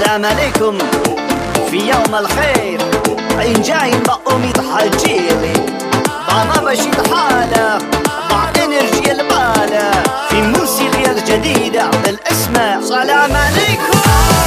سلام عليكم في يوم الخير. إن جاي بأمي تحجيلي ضع بشي الحالة ضع انرجي البالة في موسيقى الجديدة بالاسم سلام عليكم.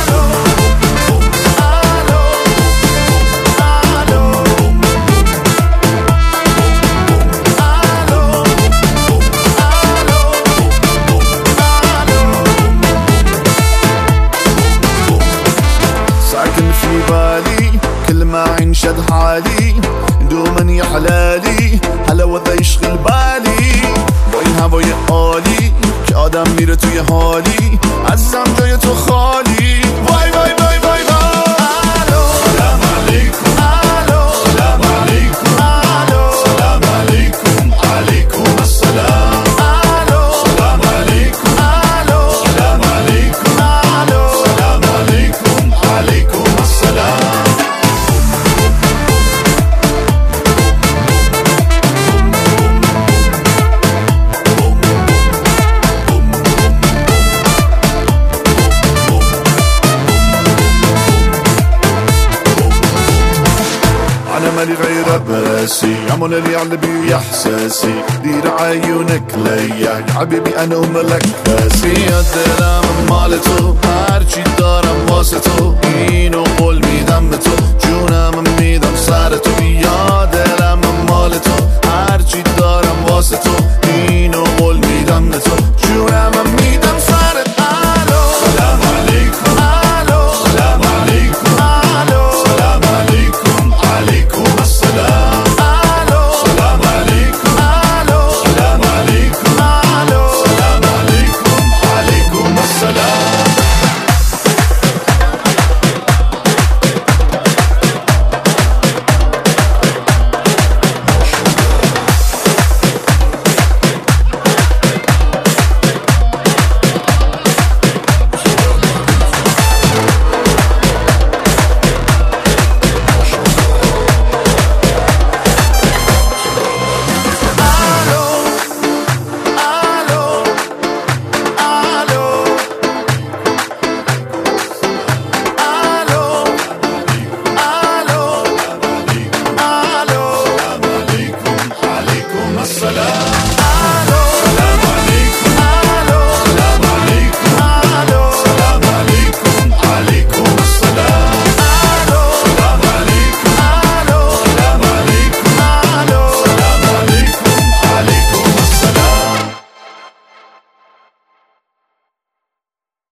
كل ما ينشد حالي دوما يا حلالي حلاوة يشغل بالي با این هوای عالی که آدم میره توی حالی عزیزم جای تو خالی. وای وای وای وای سلام علیکم سلام علیکم سلام علیکم علیکم السلام سلام علیکم سلام علیکم سلام علیکم علیکم السلام. مالي غير براسي عمل اللي على بي احساسي دير عيونك ليا يا حبيبي انا وملك باسي الدلام مالته